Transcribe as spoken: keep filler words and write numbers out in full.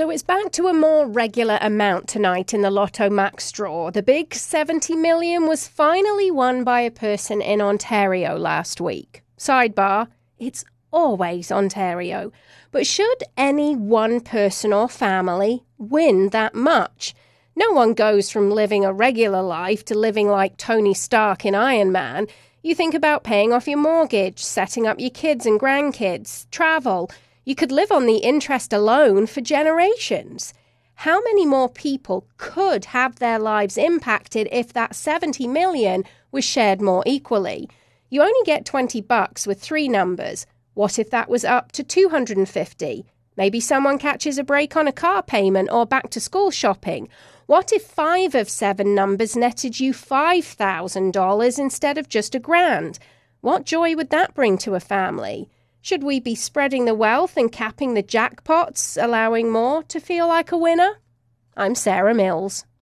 So it's back to a more regular amount tonight in the Lotto Max draw. The big seventy million was finally won by a person in Ontario last week. Sidebar, it's always Ontario. But should any one person or family win that much? No one goes from living a regular life to living like Tony Stark in Iron Man. You think about paying off your mortgage, setting up your kids and grandkids, travel. You could live on the interest alone for generations. How many more people could have their lives impacted if that seventy million was shared more equally? You only get twenty bucks with three numbers. What if that was up to two hundred fifty? Maybe someone catches a break on a car payment or back to school shopping. What if five of seven numbers netted you five thousand dollars instead of just a grand? What joy would that bring to a family? Should we be spreading the wealth and capping the jackpots, allowing more to feel like a winner? I'm Sarah Mills.